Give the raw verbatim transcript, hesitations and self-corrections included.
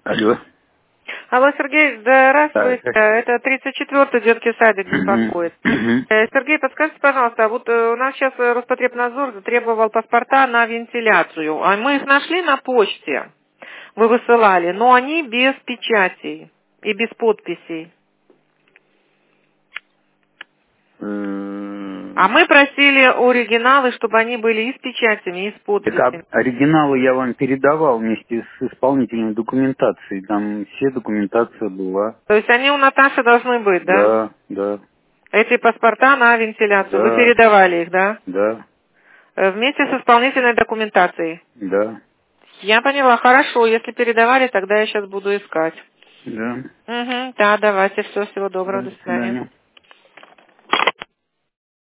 Алло. Алло, Сергей, здравствуйте. Так. Это тридцать четвёртый детский садик беспокоит. Мгм. Э, Сергей, подскажите, пожалуйста, вот э, у нас сейчас э, Роспотребнадзор затребовал паспорта на вентиляцию, а мы их нашли на почте, вы высылали, но они без печатей и без подписей. А мы просили оригиналы, чтобы они были и с печатями, и с Так, подписями. а оригиналы я вам передавал вместе с исполнительной документацией. Там все документация была. То есть они у Наташи должны быть, да? Да, да, Эти паспорта на вентиляцию. Вы да, передавали их, да? да, Э, Вместе с исполнительной документацией. да, Я поняла, хорошо. Если передавали, тогда я сейчас буду искать. да. Угу, да, давайте. Все, всего доброго, Да, до до свидания. свидания.